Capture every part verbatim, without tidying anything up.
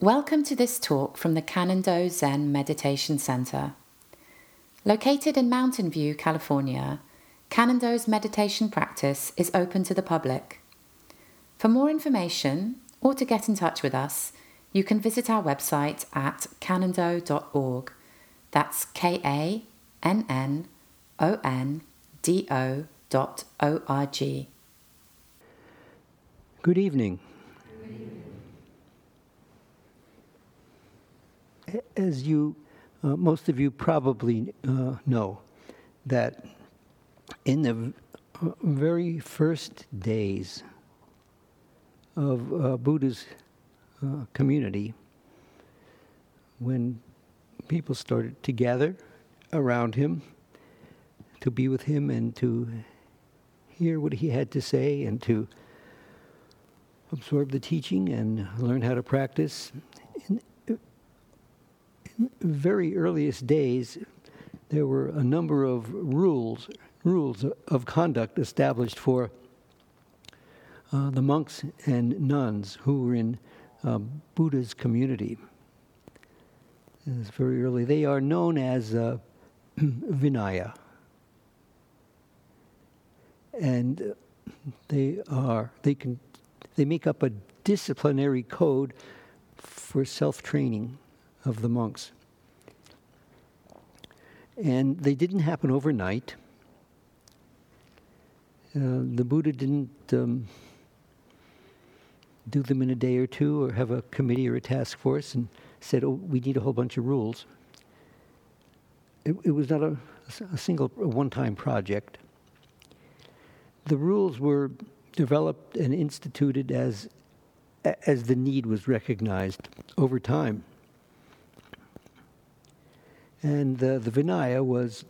Welcome to this talk from the Cannon-Do Zen Meditation Center. Located in Mountain View, California, Cannon-Do's meditation practice is open to the public. For more information or to get in touch with us, you can visit our website at cannon-do dot org. That's K A N N O N D O dot O R G. Good evening. As you, uh, most of you probably uh, know, that in the v- uh, very first days of uh, Buddha's uh, community, when people started to gather around him to be with him and to hear what he had to say and to absorb the teaching and learn how to practice, in, in very earliest days, there were a number of rules, rules of conduct established for uh, the monks and nuns who were in uh, Buddha's community. It's very early. They are known as uh, Vinaya. And they are, they can, they make up a disciplinary code for self-training of the monks. And they didn't happen overnight. Uh, the Buddha didn't um, do them in a day or two or have a committee or a task force and said, oh, we need a whole bunch of rules. It, it was not a, a single a one-time project. The rules were developed and instituted as as the need was recognized over time. And uh, the Vinaya was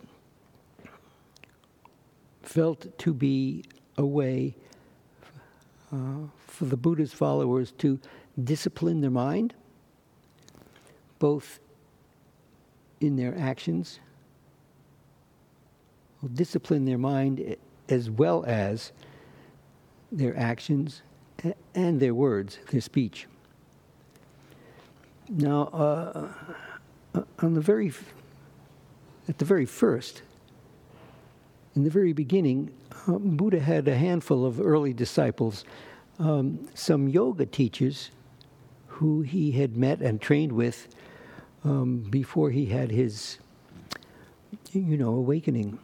felt to be a way uh, for the Buddha's followers to discipline their mind, both in their actions, discipline their mind as well as their actions and their words, their speech. Now, uh, on the very, f- at the very first, in the very beginning, uh, Buddha had a handful of early disciples, um, some yoga teachers who he had met and trained with um, before he had his, you know, awakening.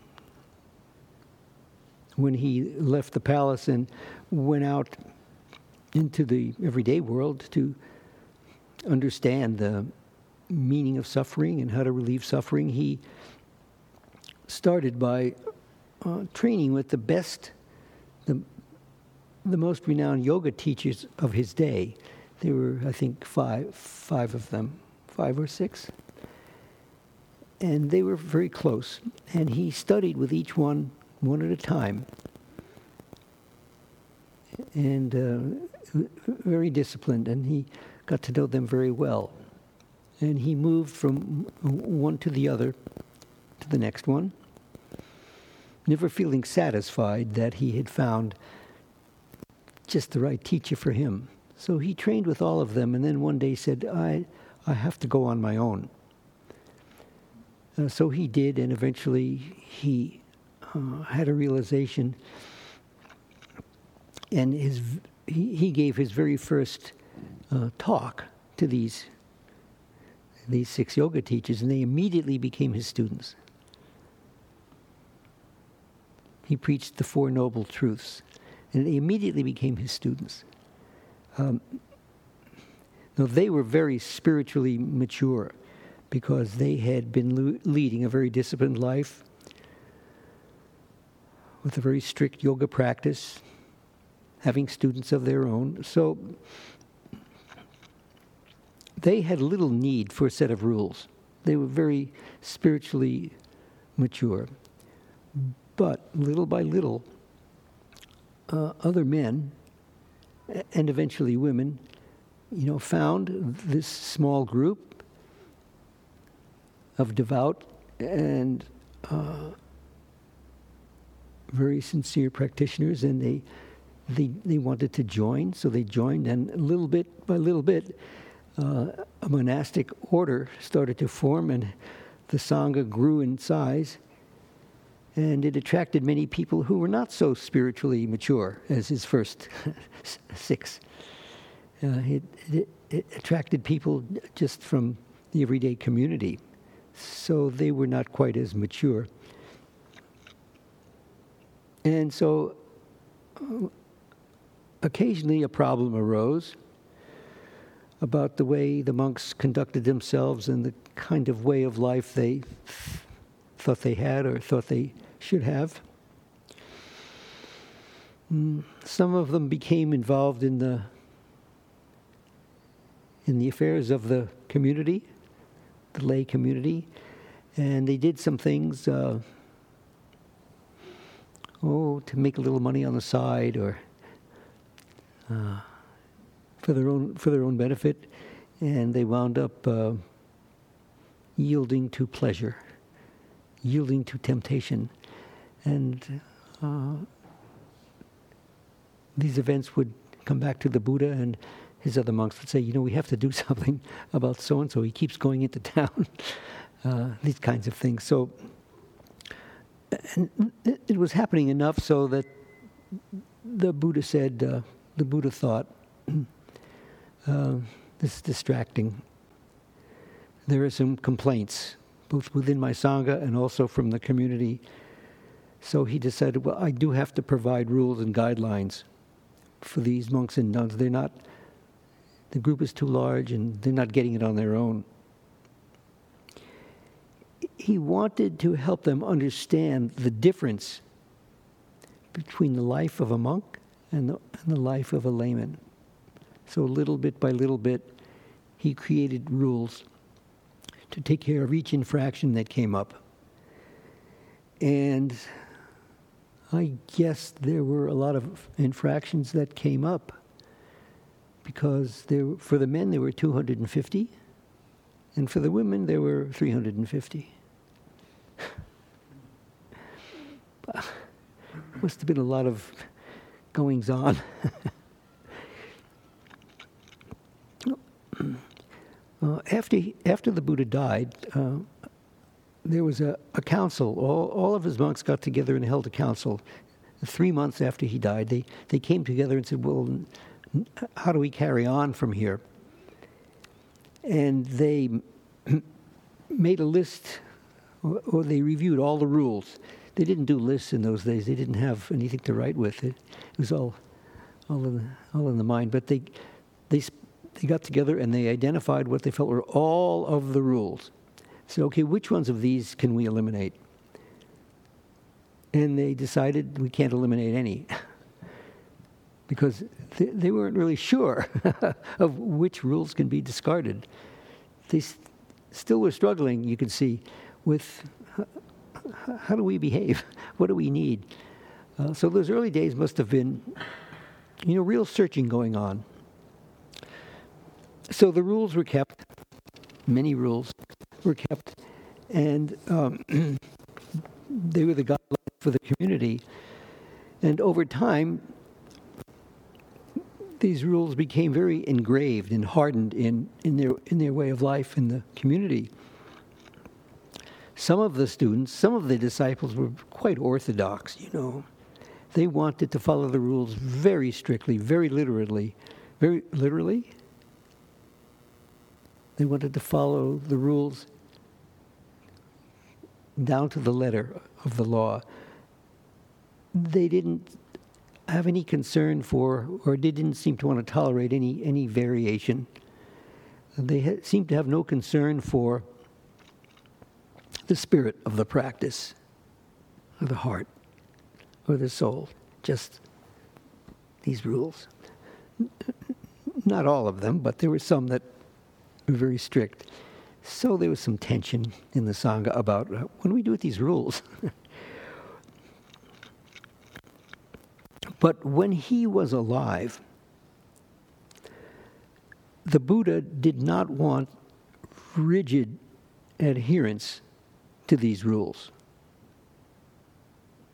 When he left the palace and went out into the everyday world to understand the meaning of suffering and how to relieve suffering, he started by uh, training with the best, the, the most renowned yoga teachers of his day. There were, I think, five, five of them, five or six. And they were very close. And he studied with each one, one at a time. And uh, very disciplined, and he got to know them very well. And he moved from one to the other, to the next one, never feeling satisfied that he had found just the right teacher for him. So he trained with all of them, and then one day said, I, I have to go on my own. Uh, so he did, and eventually he uh, had a realization. And his, he, he gave his very first uh, talk to these, these six yoga teachers, and they immediately became his students. He preached the Four Noble Truths, and they immediately became his students. Um, now, they were very spiritually mature because they had been lo- leading a very disciplined life with a very strict yoga practice, having students of their own. So they had little need for a set of rules. They were very spiritually mature. But little by little, uh, other men, and eventually women, you know, found this small group of devout and uh, very sincere practitioners, and they They, they wanted to join, so they joined, and little bit by little bit, uh, a monastic order started to form, and the Sangha grew in size, and it attracted many people who were not so spiritually mature as his first six. Uh, it, it, it attracted people just from the everyday community, so they were not quite as mature. And so uh, occasionally a problem arose about the way the monks conducted themselves and the kind of way of life they thought they had or thought they should have. Mm, some of them became involved in the in the affairs of the community, the lay community, and they did some things, uh, oh, to make a little money on the side or uh, for their own for their own benefit, and they wound up uh, yielding to pleasure, yielding to temptation, and uh, these events would come back to the Buddha, and his other monks would say, you know, we have to do something about so-and-so. He keeps going into town. uh, these kinds of things. So and it, it was happening enough so that the Buddha said, uh, the Buddha thought, uh, this is distracting. There are some complaints, both within my Sangha and also from the community. So he decided, well, I do have to provide rules and guidelines for these monks and nuns. They're not, the group is too large and they're not getting it on their own. He wanted to help them understand the difference between the life of a monk and the, and the life of a layman. So little bit by little bit, he created rules to take care of each infraction that came up. And I guess there were a lot of infractions that came up because there, for the men there were two hundred fifty, and for the women there were three hundred fifty. Must have been a lot of goings on. uh, after he, after the Buddha died, uh, there was a, a council. All, all of his monks got together and held a council. Three months after he died, they, they came together and said, well, n- how do we carry on from here? And they m- made a list, or, or they reviewed all the rules. They didn't do lists in those days. They didn't have anything to write with. It, it was all, all in the, all in the mind. But they, they, they got together and they identified what they felt were all of the rules. So, okay, which ones of these can we eliminate? And they decided we can't eliminate any because they, they weren't really sure of which rules can be discarded. They st- still were struggling, you can see, with how do we behave? What do we need? Uh, so those early days must have been, you know, real searching going on. So the rules were kept, many rules were kept, and um, they were the guidelines for the community. And over time, these rules became very engraved and hardened in, in their in their way of life in the community. Some of the students, some of the disciples were quite orthodox, you know. They wanted to follow the rules very strictly, very literally. Very literally? They wanted to follow the rules down to the letter of the law. They didn't have any concern for, or they didn't seem to want to tolerate any, any variation. They ha- seemed to have no concern for the spirit of the practice, or the heart, or the soul. Just these rules. Not all of them, but there were some that were very strict. So there was some tension in the Sangha about uh, what do we do with these rules? But when he was alive, the Buddha did not want rigid adherence to these rules.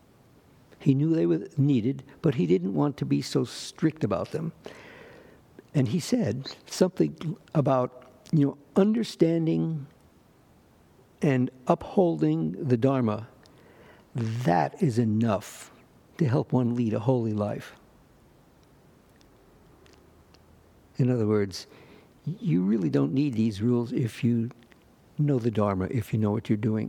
He knew they were needed, but he didn't want to be so strict about them. And he said something about, you know, understanding and upholding the Dharma. That is enough to help one lead a holy life. In other words, you really don't need these rules if you know the Dharma, if you know what you're doing.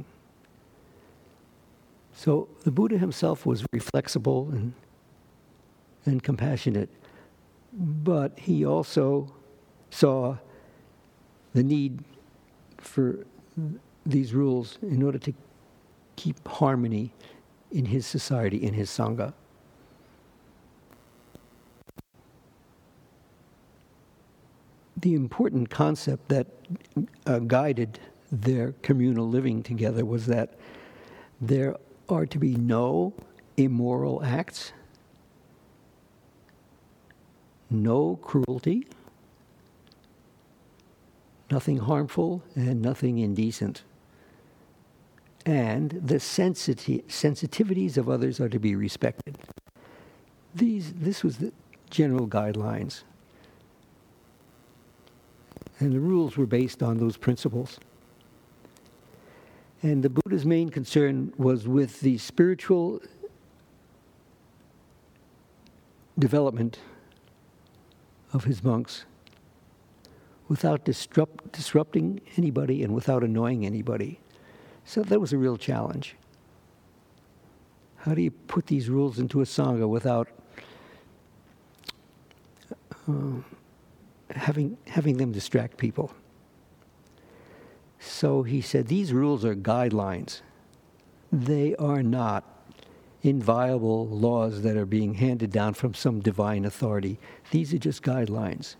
So the Buddha himself was very flexible and, and compassionate, but he also saw the need for these rules in order to keep harmony in his society, in his Sangha. The important concept that uh, guided their communal living together was that there are to be no immoral acts, no cruelty, nothing harmful, and nothing indecent. And the sensiti- sensitivities of others are to be respected. These, this was the general guidelines. And the rules were based on those principles. And the Buddha's main concern was with the spiritual development of his monks without disrupt, disrupting anybody and without annoying anybody. So that was a real challenge. How do you put these rules into a Sangha without uh, having, having them distract people? So he said, these rules are guidelines. They are not inviolable laws that are being handed down from some divine authority. These are just guidelines.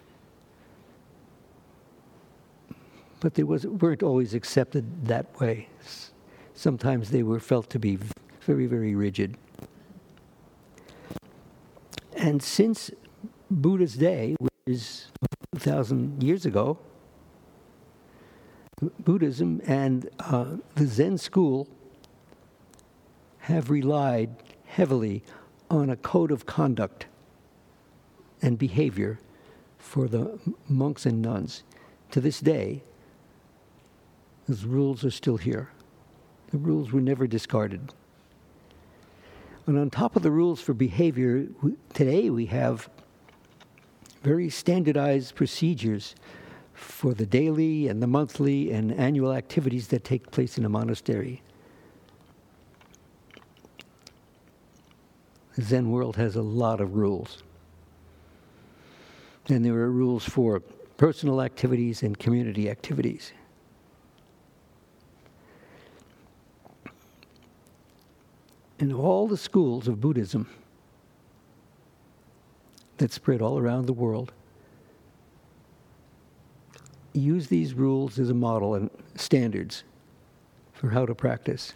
But they was, weren't always accepted that way. Sometimes they were felt to be very, very rigid. And since Buddha's day, which is two thousand years ago, Buddhism and uh, the Zen school have relied heavily on a code of conduct and behavior for the monks and nuns. To this day, those rules are still here. The rules were never discarded. And on top of the rules for behavior, we, today we have very standardized procedures for the daily and the monthly and annual activities that take place in a monastery. The Zen world has a lot of rules. And there are rules for personal activities and community activities. In all the schools of Buddhism that spread all around the world, use these rules as a model and standards for how to practice.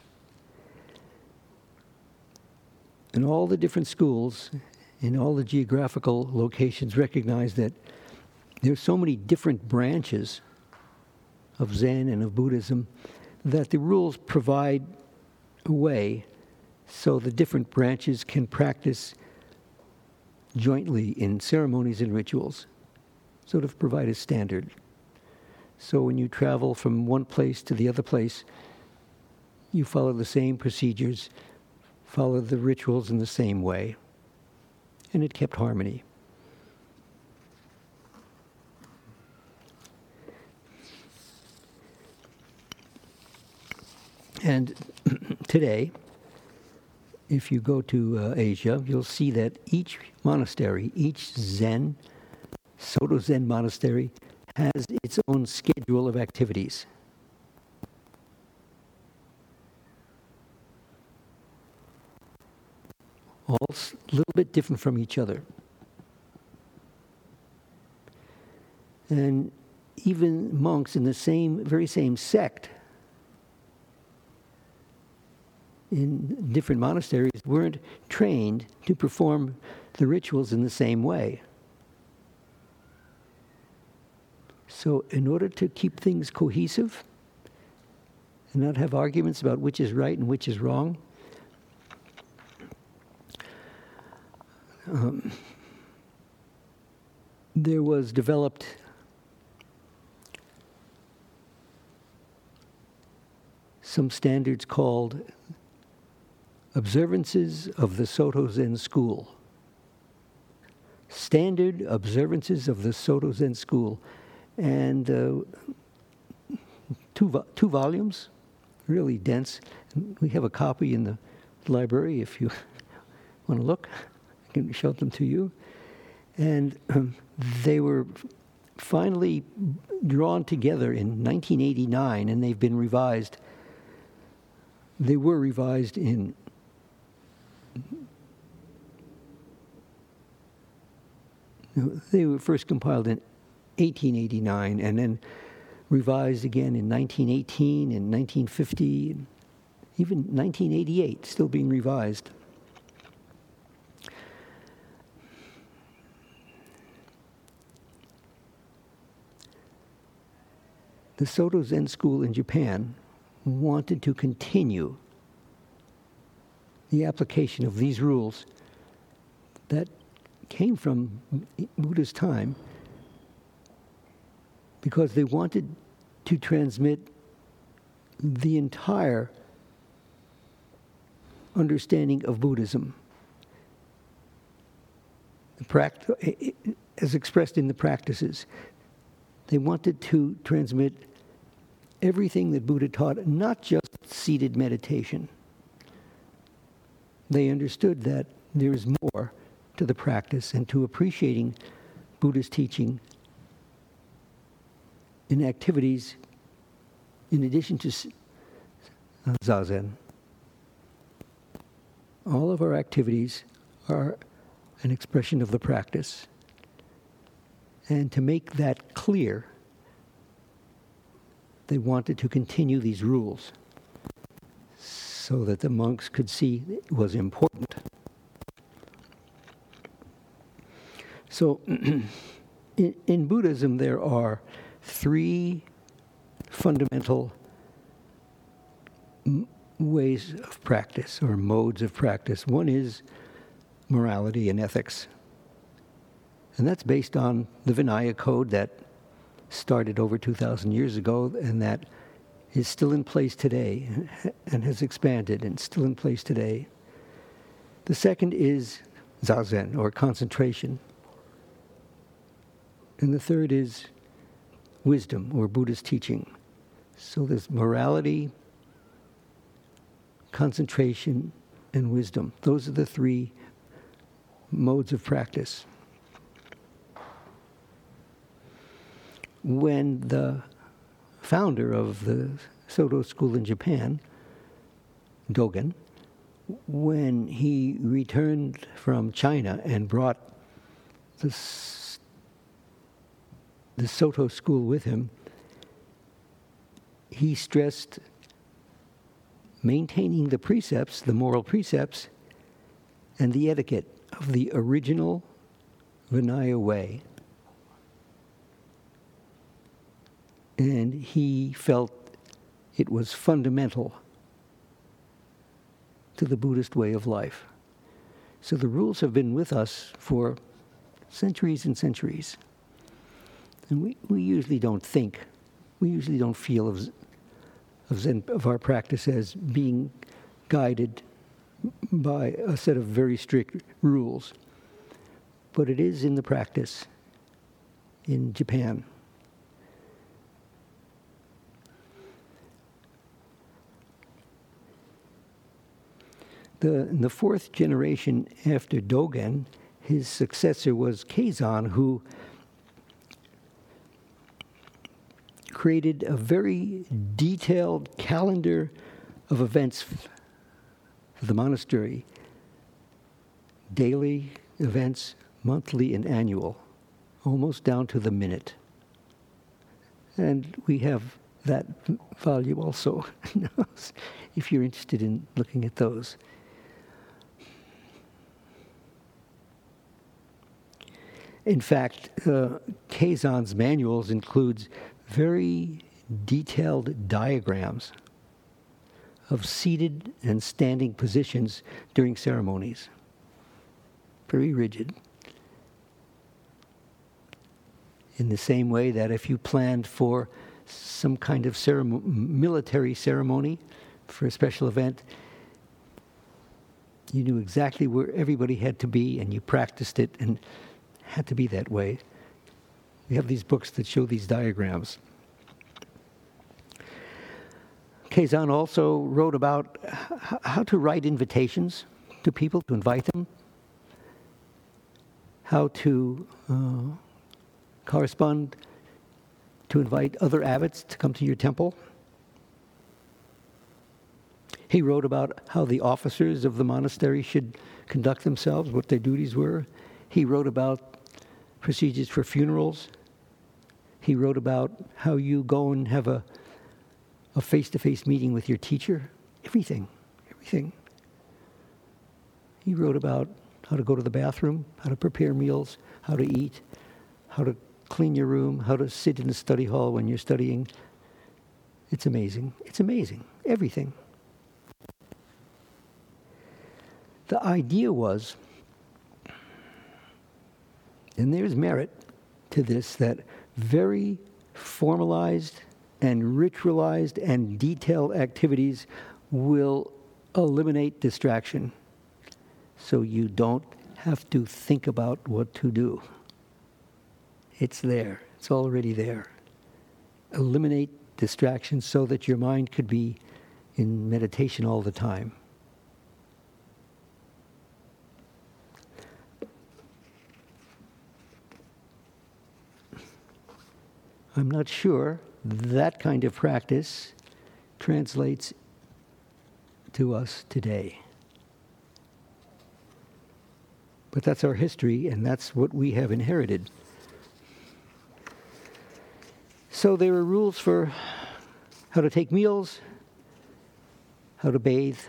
And all the different schools in all the geographical locations recognize that there's so many different branches of Zen and of Buddhism that the rules provide a way so the different branches can practice jointly in ceremonies and rituals, sort of provide a standard. So when you travel from one place to the other place, you follow the same procedures, follow the rituals in the same way. And it kept harmony. And today, if you go to uh, Asia, you'll see that each monastery, each Zen, Soto Zen monastery, has its own schedule of activities. All a little bit different from each other. And even monks in the same, very same sect in different monasteries weren't trained to perform the rituals in the same way. So in order to keep things cohesive and not have arguments about which is right and which is wrong, um, there was developed some standards called Observances of the Soto Zen School. Standard Observances of the Soto Zen School. And uh, two, vo- two volumes, really dense. We have a copy in the library if you want to look. I can show them to you. And um, they were finally drawn together in nineteen eighty-nine, and they've been revised. They were revised in they were first compiled in eighteen eighty-nine, and then revised again in nineteen eighteen and nineteen fifty, and even nineteen eighty-eight, still being revised. The Soto Zen School in Japan wanted to continue the application of these rules that came from Buddha's time, because they wanted to transmit the entire understanding of Buddhism, the pract- as expressed in the practices. They wanted to transmit everything that Buddha taught, not just seated meditation. They understood that there is more to the practice and to appreciating Buddha's teaching in activities in addition to uh, Zazen. All of our activities are an expression of the practice. And to make that clear, they wanted to continue these rules so that the monks could see it was important. So in, in Buddhism, there are three fundamental m- ways of practice, or modes of practice. One is morality and ethics. And that's based on the Vinaya Code that started over two thousand years ago, and that is still in place today and has expanded and still in place today. The second is Zazen, or concentration. And the third is wisdom, or Buddhist teaching. So there's morality, concentration, and wisdom. Those are the three modes of practice. When the founder of the Soto School in Japan, Dogen, when he returned from China and brought the, the Soto School with him, he stressed maintaining the precepts, the moral precepts, and the etiquette of the original Vinaya way. And he felt it was fundamental to the Buddhist way of life. So the rules have been with us for centuries and centuries. And we, we usually don't think, we usually don't feel of, of, Zen, of our practice as being guided by a set of very strict rules. But it is in the practice in Japan. The, in the fourth generation after Dogen, his successor was Keizan, who created a very detailed calendar of events for the monastery. Daily events, monthly and annual, almost down to the minute. And we have that volume also, if you're interested in looking at those. In fact, uh, Keizan's manuals includes very detailed diagrams of seated and standing positions during ceremonies. Very rigid. In the same way that if you planned for some kind of ceremo- military ceremony for a special event, you knew exactly where everybody had to be, and you practiced it, and had to be that way. We have these books that show these diagrams. Kazan also wrote about h- how to write invitations to people, to invite them, how to uh, correspond, to invite other abbots to come to your temple. He wrote about how the officers of the monastery should conduct themselves, what their duties were. He wrote about procedures for funerals. He wrote about how you go and have a, a face-to-face meeting with your teacher. Everything, everything. He wrote about how to go to the bathroom, how to prepare meals, how to eat, how to clean your room, how to sit in the study hall when you're studying. It's amazing. It's amazing. Everything. The idea was, and there's merit to this, that very formalized and ritualized and detailed activities will eliminate distraction. So you don't have to think about what to do. It's there. It's already there. Eliminate distractions so that your mind could be in meditation all the time. I'm not sure that kind of practice translates to us today. But that's our history, and that's what we have inherited. So there are rules for how to take meals, how to bathe,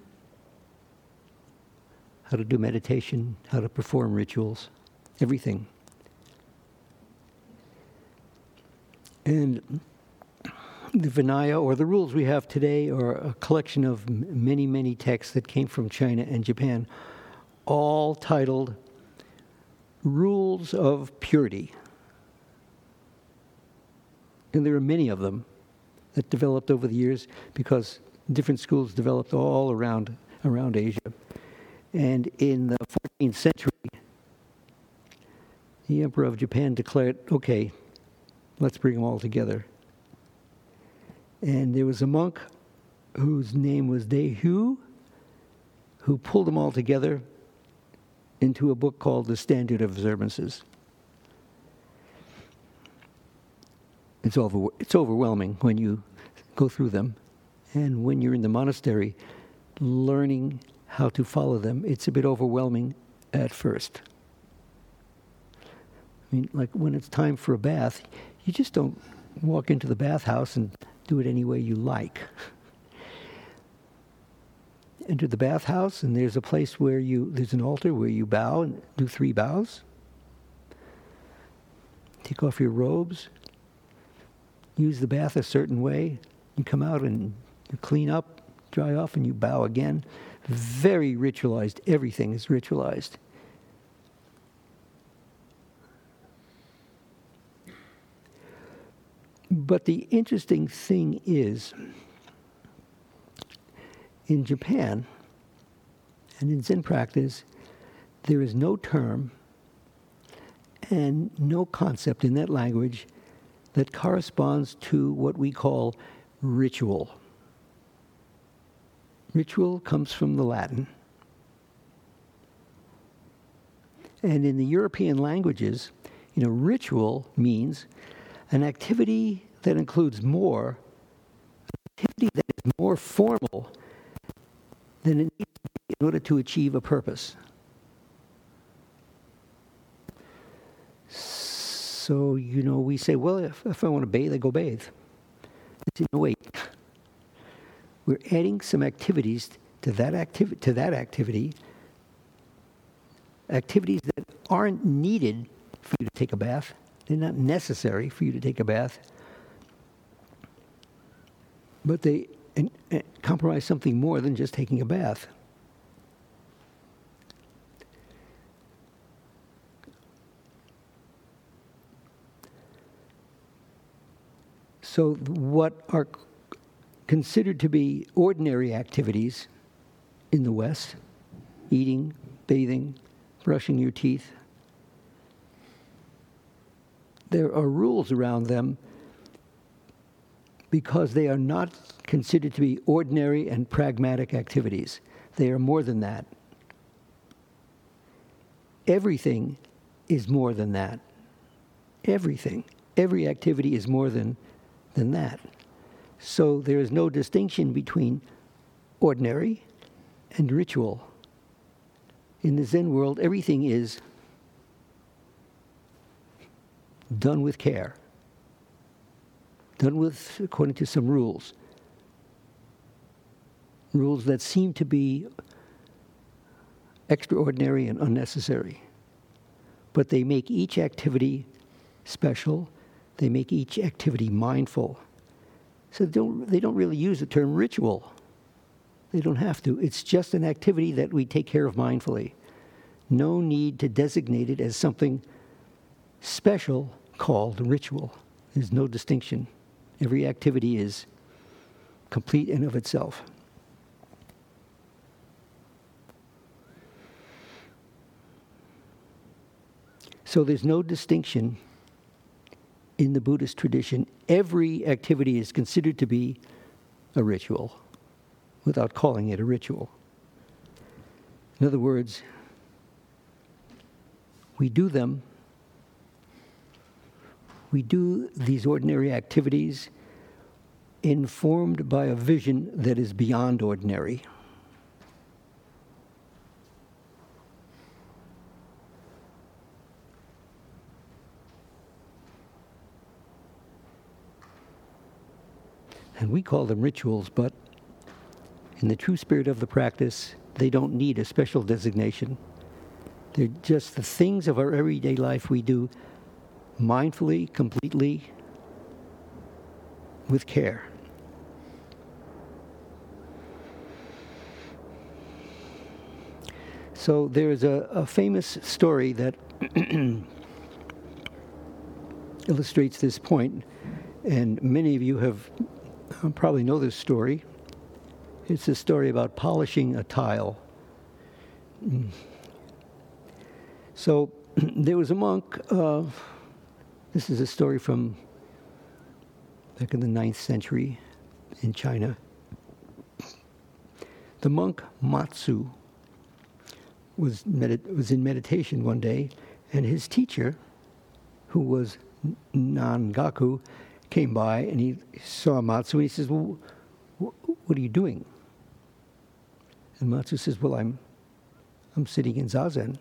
how to do meditation, how to perform rituals, everything. And the Vinaya, or the rules we have today, are a collection of m- many, many texts that came from China and Japan, all titled Rules of Purity. And there are many of them that developed over the years because different schools developed all around around Asia. And in the fourteenth century, the Emperor of Japan declared, okay, let's bring them all together. And there was a monk whose name was Dehu, who pulled them all together into a book called The Standard of Observances. It's over, it's overwhelming when you go through them. And when you're in the monastery, learning how to follow them, it's a bit overwhelming at first. I mean, like when it's time for a bath, you just don't walk into the bathhouse and do it any way you like. Enter the bathhouse, and there's a place where you, there's an altar where you bow and do three bows. Take off your robes. Use the bath a certain way. You come out and you clean up, dry off, and you bow again. Very ritualized. Everything is ritualized. But the interesting thing is, in Japan and in Zen practice, there is no term and no concept in that language that corresponds to what we call ritual. Ritual comes from the Latin. And in the European languages, you know, ritual means an activity that includes more, an activity that is more formal than it needs to be in order to achieve a purpose. So, you know, we say, well, if, if I want to bathe, I go bathe. I say, no, wait. We're adding some activities to that activity, to that activity, activities that aren't needed for you to take a bath. They're not necessary for you to take a bath. But they and, and comprise something more than just taking a bath. So what are considered to be ordinary activities in the West, eating, bathing, brushing your teeth, there are rules around them because they are not considered to be ordinary and pragmatic activities. They are more than that. Everything is more than that. Everything. Every activity is more than, than that. So there is no distinction between ordinary and ritual. In the Zen world, everything is done with care, done with according to some rules, rules that seem to be extraordinary and unnecessary. But they make each activity special. They make each activity mindful. So they don't, they don't really use the term ritual. They don't have to. It's just an activity that we take care of mindfully. No need to designate it as something special called ritual. There's no distinction. Every activity is complete in of itself. So there's no distinction in the Buddhist tradition. Every activity is considered to be a ritual without calling it a ritual. In other words, we do them, we do these ordinary activities informed by a vision that is beyond ordinary. And we call them rituals, but in the true spirit of the practice, they don't need a special designation. They're just the things of our everyday life we do mindfully, completely, with care. So there is a, a famous story that illustrates this point, and many of you have uh, probably know this story. It's a story about polishing a tile. So there was a monk, uh, this is a story from back in the ninth century in China. The monk Matsu was, medit- was in meditation one day, and his teacher, who was Nangaku, came by, and he saw Matsu, and he says, well, wh- what are you doing? And Matsu says, well, I'm, I'm sitting in Zazen.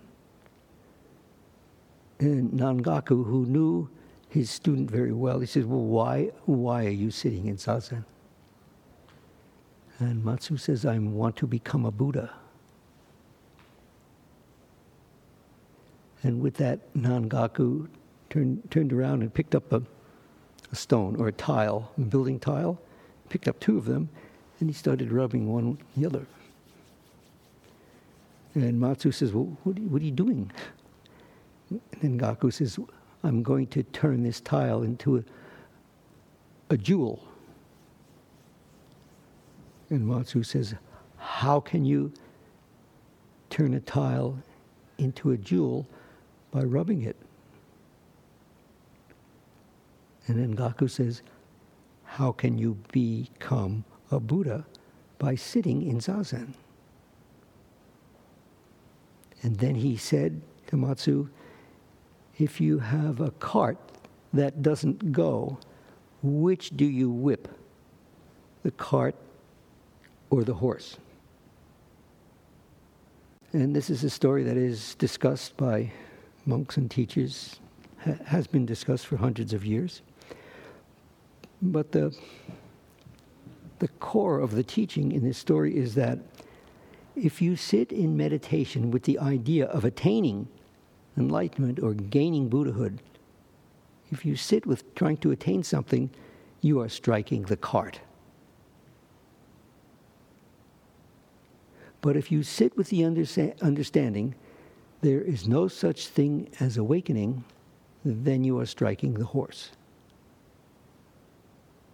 And Nangaku, who knew his student very well, he says, well, why, why are you sitting in Zazen? And Matsu says, I want to become a Buddha. And with that, Nangaku turned, turned around and picked up a, a stone or a tile, a building tile, picked up two of them, and he started rubbing one the other. And Matsu says, well, what are you, what are you doing? And Gaku says, I'm going to turn this tile into a, a jewel. And Matsu says, how can you turn a tile into a jewel? By rubbing it. And then Gaku says, how can you become a Buddha? By sitting in Zazen. And then he said to Matsu, if you have a cart that doesn't go, which do you whip? The cart or the horse? And this is a story that is discussed by monks and teachers, ha- has been discussed for hundreds of years. But the, the core of the teaching in this story is that if you sit in meditation with the idea of attaining enlightenment or gaining Buddhahood, if you sit with trying to attain something, you are striking the cart. But if you sit with the understa- understanding there is no such thing as awakening, then you are striking the horse.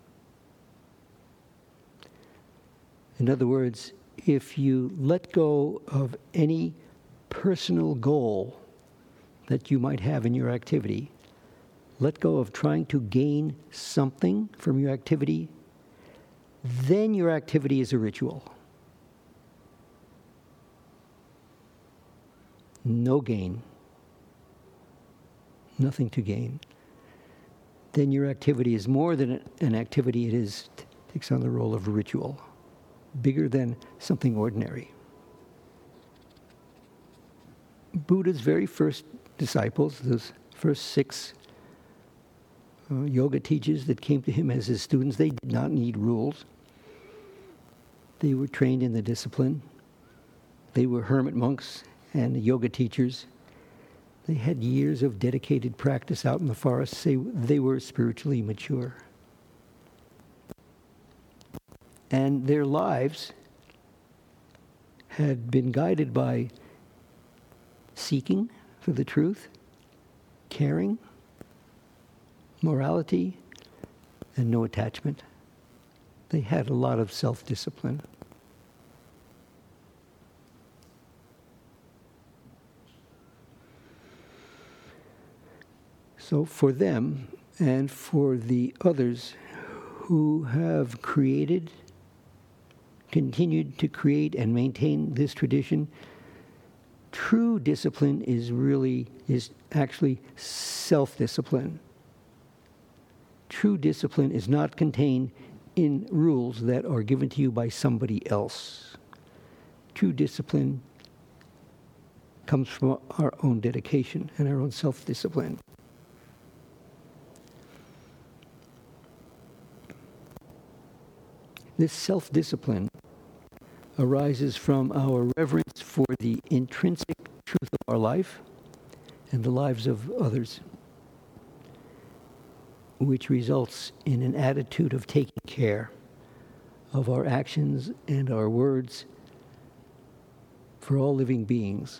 In other words, if you let go of any personal goal that you might have in your activity, let go of trying to gain something from your activity, then your activity is a ritual. No gain. Nothing to gain. Then your activity is more than an activity. It is takes on the role of a ritual, bigger than something ordinary. Buddha's very first disciples, those first six uh, yoga teachers that came to him as his students, they did not need rules. They were trained in the discipline. They were hermit monks and yoga teachers. They had years of dedicated practice out in the forest. They, they were spiritually mature. And their lives had been guided by seeking for the truth, caring, morality, and no attachment. They had a lot of self-discipline. So for them and for the others who have created, continued to create and maintain this tradition, true discipline is really, is actually self-discipline. True discipline is not contained in rules that are given to you by somebody else. True discipline comes from our own dedication and our own self-discipline. This self-discipline arises from our reverence for the intrinsic truth of our life and the lives of others, which results in an attitude of taking care of our actions and our words for all living beings.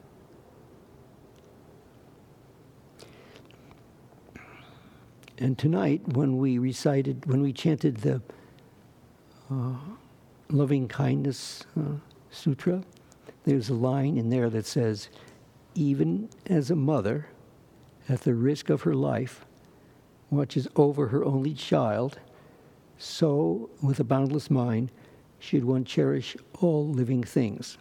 And tonight, when we recited, when we chanted the uh, Loving Kindness uh, Sutra, there's a line in there that says, even as a mother, at the risk of her life, watches over her only child, so, with a boundless mind, should one cherish all living things.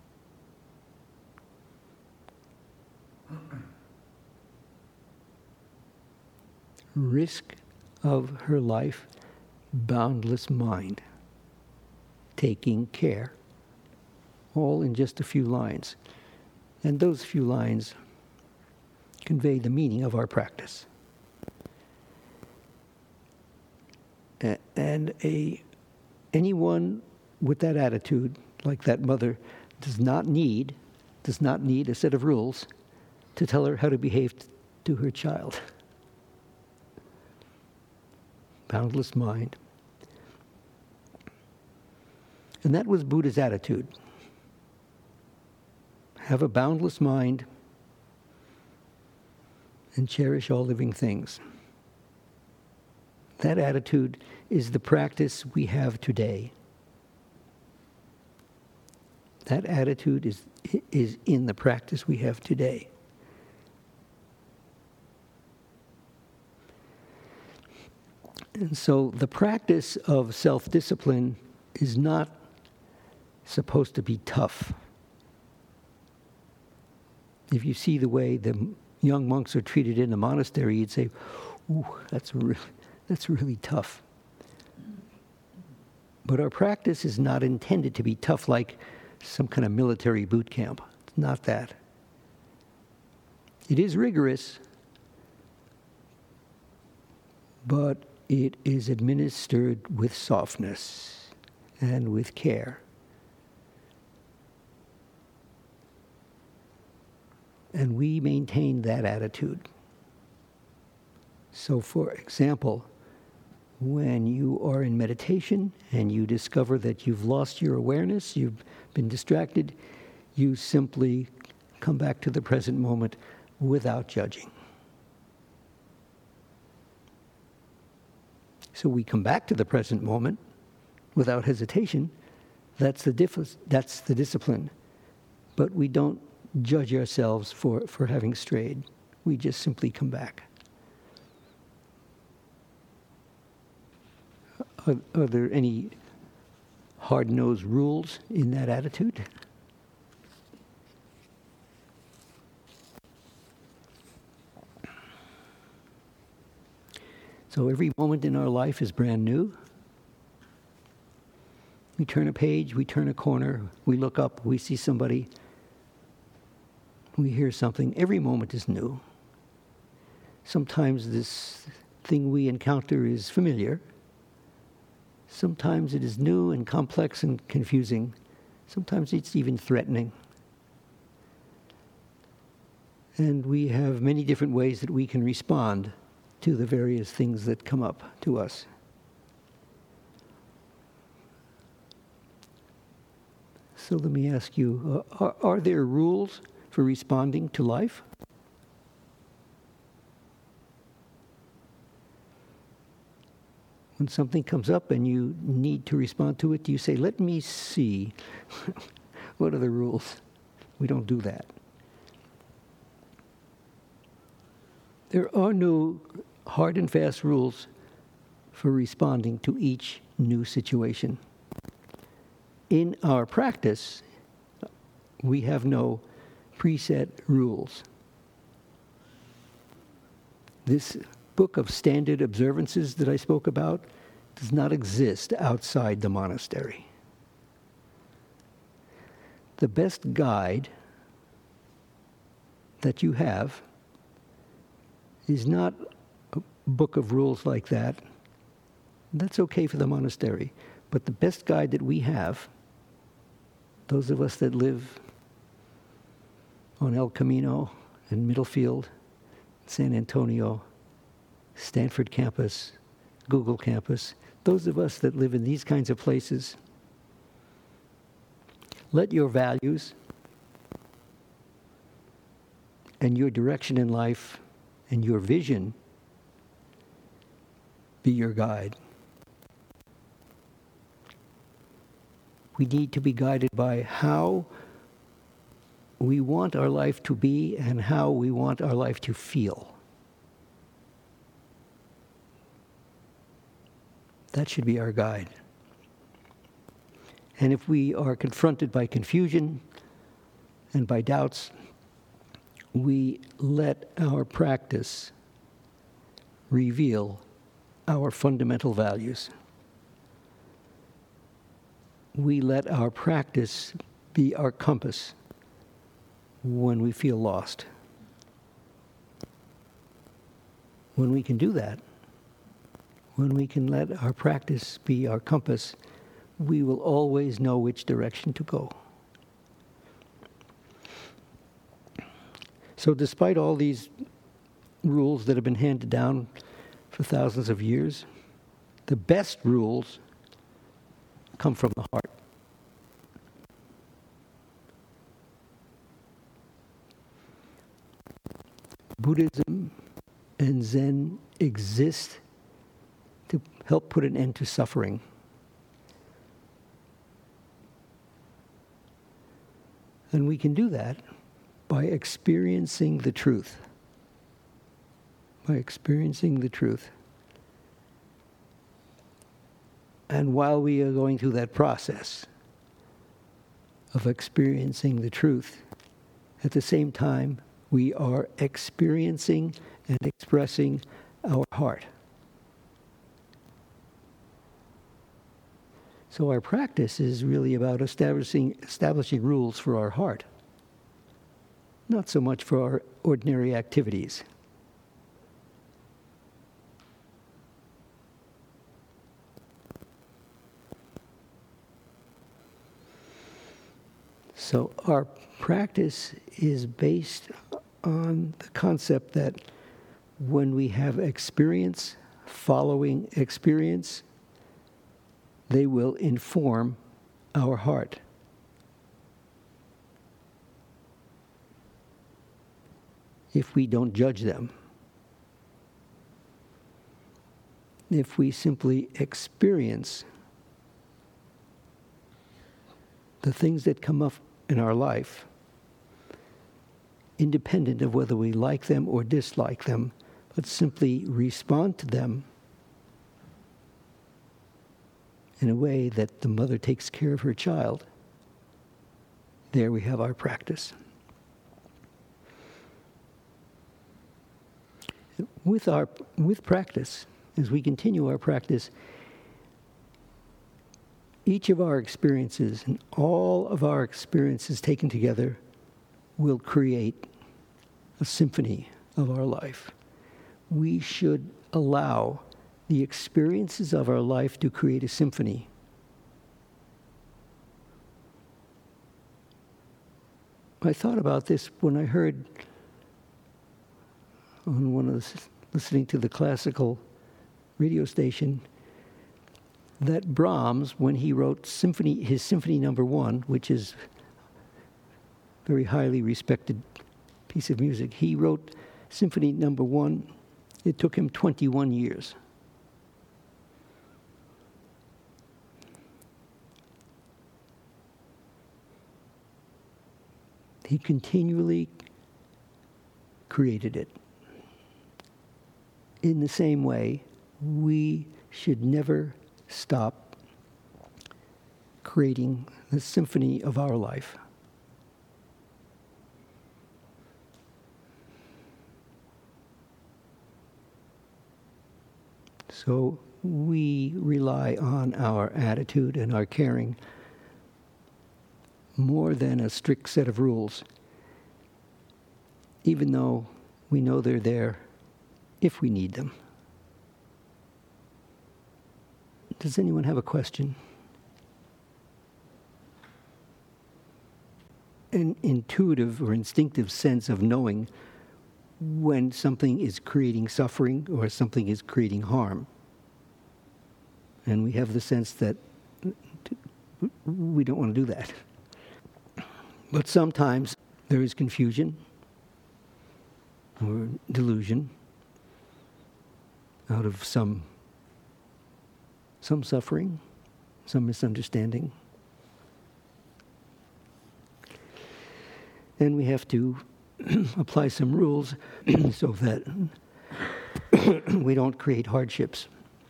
Risk of her life, boundless mind, taking care, all in just a few lines. And those few lines convey the meaning of our practice. And a anyone with that attitude, like that mother, does not need, does not need a set of rules to tell her how to behave t- to her child. Boundless mind. And that was Buddha's attitude. Have a boundless mind and cherish all living things. That attitude is the practice we have today. That attitude is, is in the practice we have today. And so the practice of self-discipline is not supposed to be tough. If you see the way the young monks are treated in the monastery, you'd say, ooh, that's really, that's really tough. But our practice is not intended to be tough like some kind of military boot camp. It's not that. It is rigorous, but it is administered with softness and with care. And we maintain that attitude. So, for example, when you are in meditation and you discover that you've lost your awareness, you've been distracted, you simply come back to the present moment without judging. So we come back to the present moment without hesitation, That's the diff- that's the discipline. But we don't judge ourselves for, for having strayed. We just simply come back. Are, are there any hard-nosed rules in that attitude? So every moment in our life is brand new. We turn a page, we turn a corner, we look up, we see somebody, we hear something. Every moment is new. Sometimes this thing we encounter is familiar. Sometimes it is new and complex and confusing. Sometimes it's even threatening. And we have many different ways that we can respond to the various things that come up to us. So let me ask you, uh, are, are there rules for responding to life? When something comes up and you need to respond to it, do you say, let me see, what are the rules? We don't do that. There are no hard and fast rules for responding to each new situation. In our practice, we have no preset rules. This book of standard observances that I spoke about does not exist outside the monastery. The best guide that you have is not a book of rules like that. That's okay for the monastery. But the best guide that we have, those of us that live on El Camino in Middlefield, San Antonio, Stanford campus, Google campus, those of us that live in these kinds of places, let your values and your direction in life and your vision be your guide. We need to be guided by how we want our life to be and how we want our life to feel. That should be our guide. And if we are confronted by confusion and by doubts, we let our practice reveal our fundamental values. We let our practice be our compass when we feel lost. When we can do that, when we can let our practice be our compass, we will always know which direction to go. So despite all these rules that have been handed down for thousands of years, the best rules come from the heart. Buddhism and Zen exist to help put an end to suffering. And we can do that by experiencing the truth. By experiencing the truth. And while we are going through that process of experiencing the truth, at the same time, we are experiencing and expressing our heart. So our practice is really about establishing, establishing rules for our heart, not so much for our ordinary activities. So our practice is based on the concept that when we have experience following experience, they will inform our heart. If we don't judge them. If we simply experience the things that come up in our life, independent of whether we like them or dislike them, but simply respond to them in a way that the mother takes care of her child. There we have our practice. With our with practice, as we continue our practice, each of our experiences and all of our experiences taken together will create a symphony of our life. We should allow the experiences of our life to create a symphony. I thought about this when I heard on one of the, listening to the classical radio station, that Brahms, when he wrote symphony, his Symphony Number One, which is a very highly respected piece of music, he wrote Symphony Number One. It took him twenty-one years. He continually created it. In the same way, we should never stop creating the symphony of our life. So we rely on our attitude and our caring more than a strict set of rules, even though we know they're there if we need them. Does anyone have a question? An intuitive or instinctive sense of knowing when something is creating suffering or something is creating harm. And we have the sense that we don't want to do that. But sometimes there is confusion or delusion out of some some suffering, some misunderstanding. And we have to apply some rules so that we don't create hardships.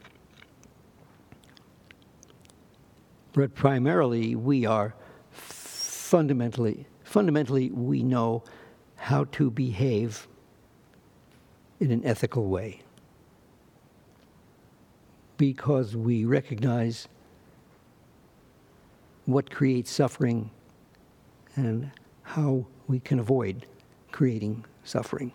But primarily, we are fundamentally, fundamentally, we know how to behave in an ethical way, because we recognize what creates suffering and how we can avoid creating suffering.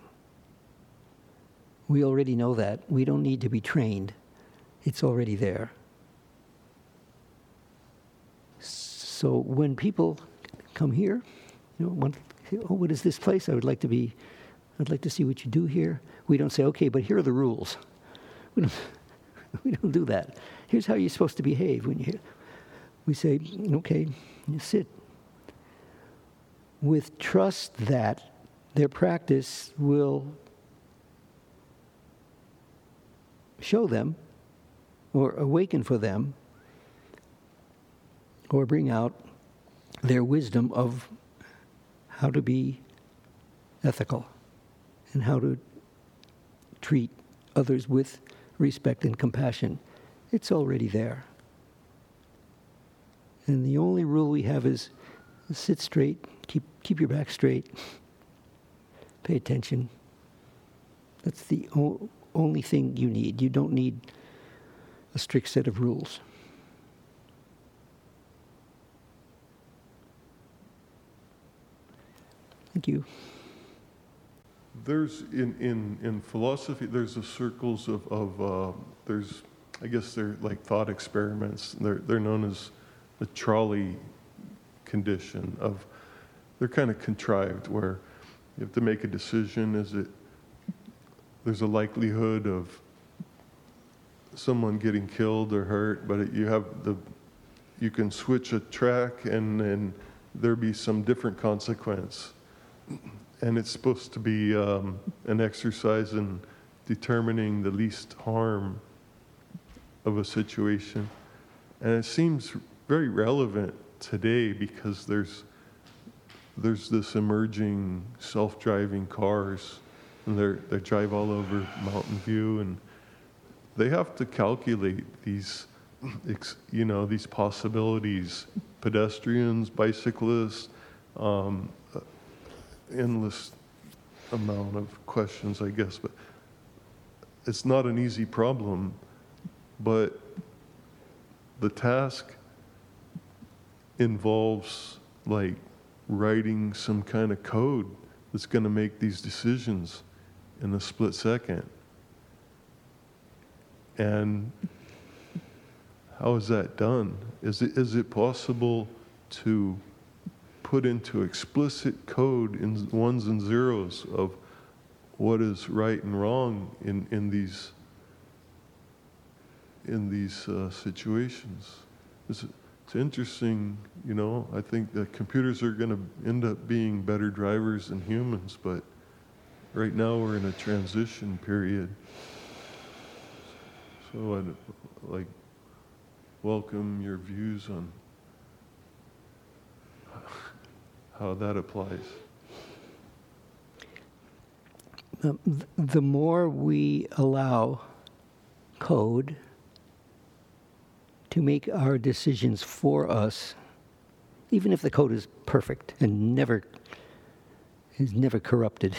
We already know that. We don't need to be trained. It's already there. So when people come here, you know, want, oh, what is this place? I would like to be, I'd like to see what you do here. We don't say, okay, but here are the rules. We don't, we don't do that. Here's how you're supposed to behave when you're here. We say, okay, you sit. With trust that their practice will show them or awaken for them or bring out their wisdom of how to be ethical and how to treat others with respect and compassion. It's already there. And the only rule we have is sit straight, keep keep your back straight, pay attention. That's the o- only thing you need. You don't need a strict set of rules. Thank you. There's, in, in, in philosophy, there's the circles of, of uh, there's, I guess they're like thought experiments. They're, they're known as the trolley condition of, they're kind of contrived where you have to make a decision. Is it, there's a likelihood of someone getting killed or hurt, but it, you have the, you can switch a track and then there be some different consequence. And it's supposed to be um, an exercise in determining the least harm of a situation. And it seems very relevant today, because there's there's this emerging self-driving cars, and they they drive all over Mountain View, and they have to calculate these, you know, these possibilities, pedestrians, bicyclists, um, endless amount of questions, I guess. But it's not an easy problem, but the task involves like writing some kind of code that's going to make these decisions in a split second. And how is that done? Is it is it possible to put into explicit code in ones and zeros of what is right and wrong in, in these in these uh, situations? It's, it's interesting, you know. I think that computers are going to end up being better drivers than humans, but right now we're in a transition period. So I'd like welcome your views on how that applies. Um, th- the more we allow code to make our decisions for us, even if the code is perfect and never is never corrupted,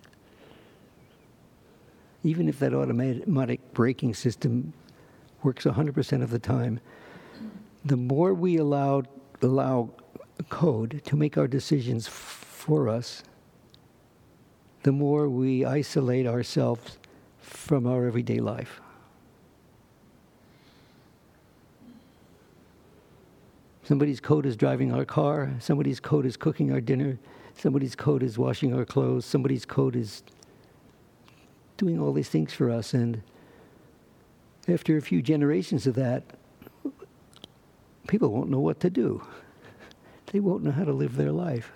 even if that automatic braking system works one hundred percent of the time, the more we allow allow code to make our decisions f- for us, the more we isolate ourselves from our everyday life. Somebody's code is driving our car, somebody's code is cooking our dinner, somebody's code is washing our clothes, somebody's code is doing all these things for us. And after a few generations of that, people won't know what to do. They won't know how to live their life.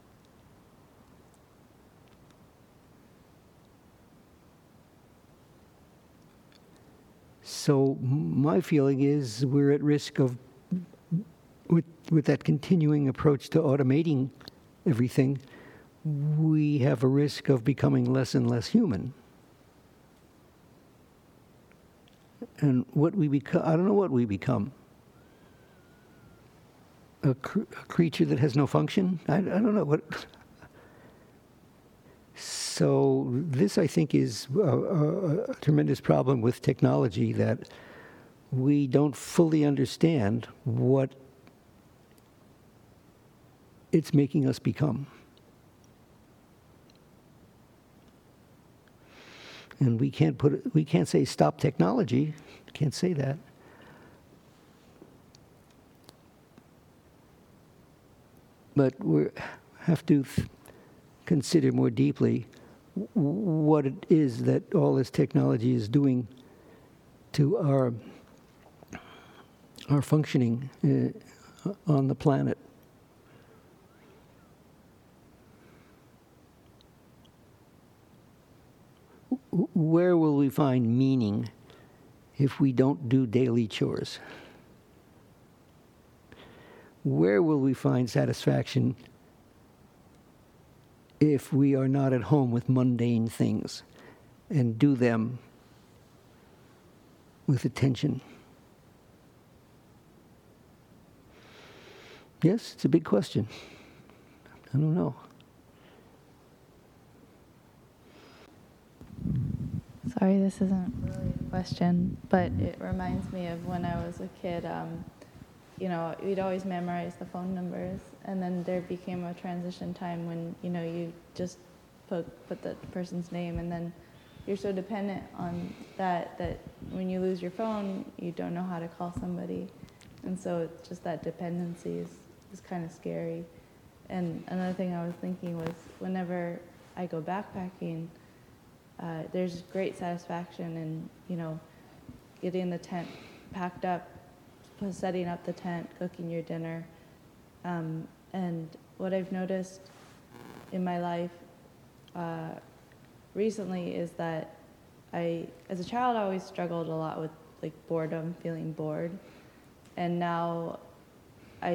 So my feeling is we're at risk of, with, with that continuing approach to automating everything, we have a risk of becoming less and less human. And what we become, I don't know what we become. A, cr- a creature that has no function? I, I don't know what. So this, I think, is a, a, a tremendous problem with technology, that we don't fully understand what it's making us become. And we can't put, we can't say stop technology. Can't say that. But we have to th- consider more deeply w- what it is that all this technology is doing to our our functioning uh, on the planet. W- where will we find meaning if we don't do daily chores? Where will we find satisfaction if we are not at home with mundane things and do them with attention? Yes, it's a big question. I don't know. Sorry, this isn't really a question, but it reminds me of when I was a kid. Um, you know, we'd always memorize the phone numbers, and then there became a transition time when, you know, you just put put the person's name, and then you're so dependent on that that when you lose your phone, you don't know how to call somebody, and so it's just that dependency is is kind of scary. And another thing I was thinking was, whenever I go backpacking, uh, there's great satisfaction in, you know, getting the tent packed up, setting up the tent, cooking your dinner. Um, and what I've noticed in my life uh, recently is that I, as a child, I always struggled a lot with like boredom, feeling bored. And now I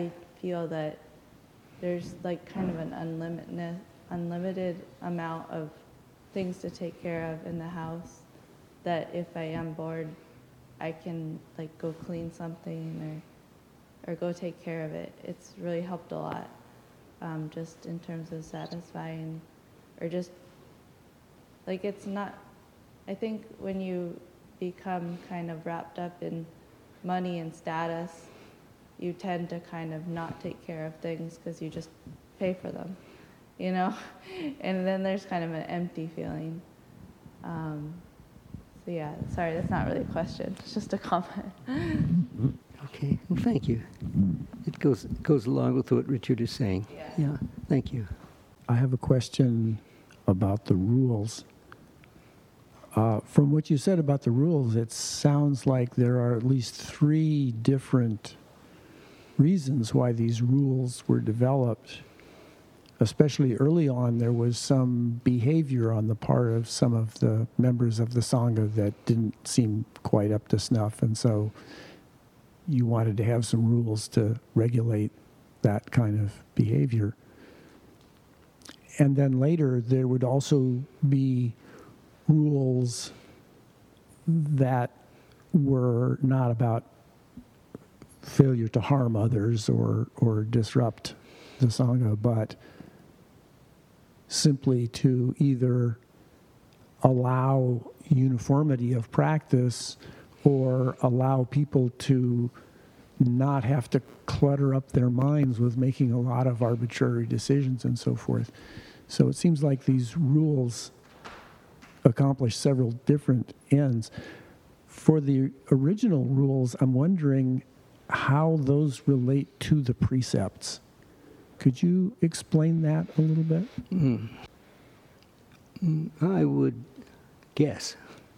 feel that there's like kind of an unlimited, unlimited amount of things to take care of in the house, that if I am bored, I can like go clean something or or go take care of it. It's really helped a lot, um, just in terms of satisfying, or just like it's not, I think when you become kind of wrapped up in money and status, you tend to kind of not take care of things because you just pay for them, you know? And then there's kind of an empty feeling. Um, so yeah, sorry, that's not really a question, it's just a comment. Okay, well, thank you. It goes it goes along with what Richard is saying. Yeah. Yeah, thank you. I have a question about the rules. Uh, from what you said about the rules, it sounds like there are at least three different reasons why these rules were developed. Especially early on, there was some behavior on the part of some of the members of the Sangha that didn't seem quite up to snuff, and so you wanted to have some rules to regulate that kind of behavior. And then later, there would also be rules that were not about failure to harm others or, or disrupt the Sangha, but simply to either allow uniformity of practice or allow people to not have to clutter up their minds with making a lot of arbitrary decisions and so forth. So it seems like these rules accomplish several different ends. For the original rules, I'm wondering how those relate to the precepts. Could you explain that a little bit? Mm. Mm, I would guess.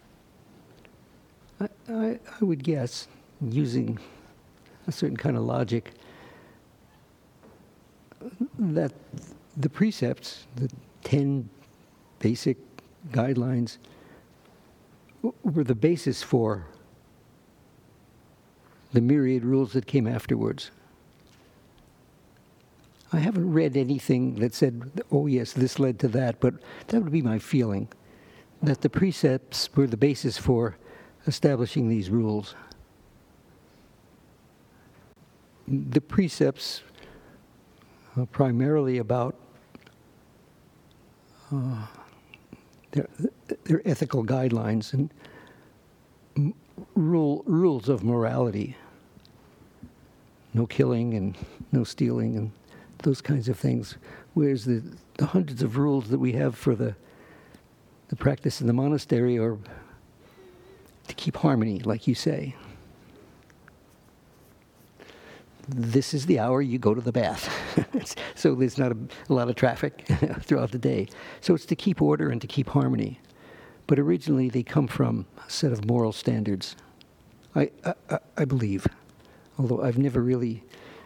I, I, I would guess, using a certain kind of logic, that the precepts, the ten basic guidelines, w- were the basis for the myriad rules that came afterwards. I haven't read anything that said, oh yes, this led to that, but that would be my feeling, that the precepts were the basis for establishing these rules. The precepts are primarily about uh, their, their ethical guidelines and m- rule, rules of morality. No killing and no stealing and those kinds of things. Whereas the, the hundreds of rules that we have for the, the practice in the monastery are to keep harmony, like you say. This is the hour you go to the bath. So there's not a, a lot of traffic throughout the day. So it's to keep order and to keep harmony. But originally they come from a set of moral standards, I, I, I believe. Although I've never really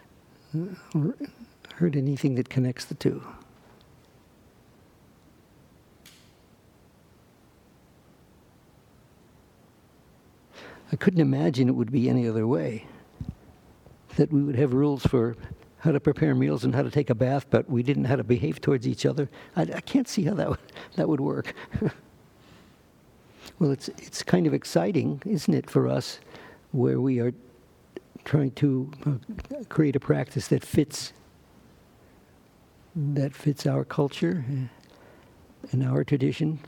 heard anything that connects the two. I couldn't imagine it would be any other way. That we would have rules for how to prepare meals and how to take a bath, but we didn't know how to behave towards each other. I, I can't see how that would, that would work. Well, it's it's kind of exciting, isn't it, for us, where we are trying to uh, create a practice that fits that fits our culture and our tradition.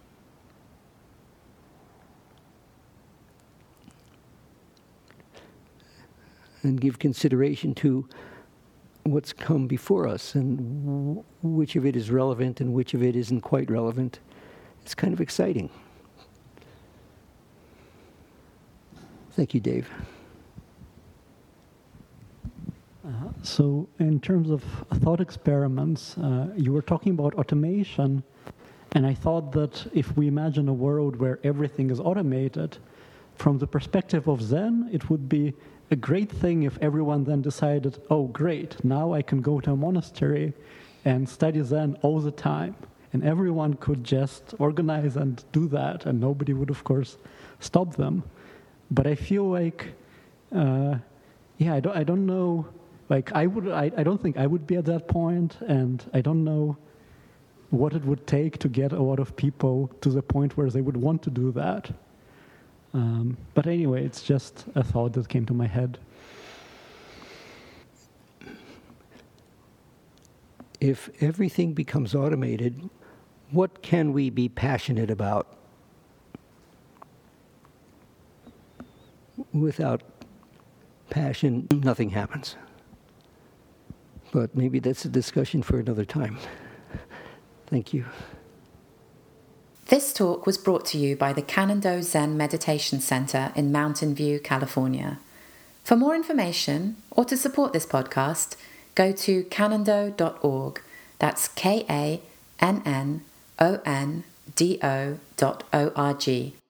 And give consideration to what's come before us and w- which of it is relevant and which of it isn't quite relevant. It's kind of exciting. Thank you, Dave. Uh, so in terms of thought experiments, uh, you were talking about automation, and I thought that if we imagine a world where everything is automated, from the perspective of Zen, it would be a great thing if everyone then decided, oh great, now I can go to a monastery and study Zen all the time. And everyone could just organize and do that, and nobody would, of course, stop them. But I feel like, uh, yeah, I don't, I don't know Like I would, I, I don't think I would be at that point, and I don't know what it would take to get a lot of people to the point where they would want to do that. Um, but anyway, it's just a thought that came to my head. If everything becomes automated, what can we be passionate about? Without passion, nothing happens. But maybe that's a discussion for another time. Thank you. This talk was brought to you by the Canando Zen Meditation Center in Mountain View, California. For more information or to support this podcast, go to canando dot org. That's K A N N O N D O dot O R G.